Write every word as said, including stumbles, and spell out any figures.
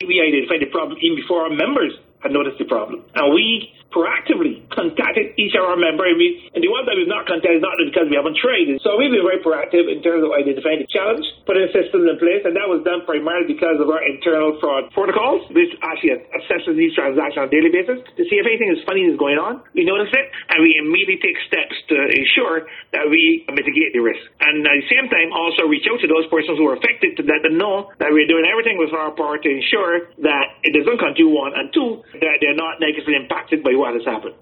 we identified the problem even before our members had noticed the problem. And we proactively contacted each of our members. And, we, and the ones that we've not contacted is not because we haven't tried. So we've been very proactive in terms of identifying the challenge, putting systems in place, and that was done primarily because of our internal fraud protocols, which actually assesses these transactions on a daily basis to see if anything is funny is going on. We notice it, and we immediately take steps to ensure that we mitigate the risk. And at the same time, also reach out to those persons who are affected to let them know that we're doing everything within our power to ensure that it doesn't continue, one, and two, that they're not negatively impacted by what has happened.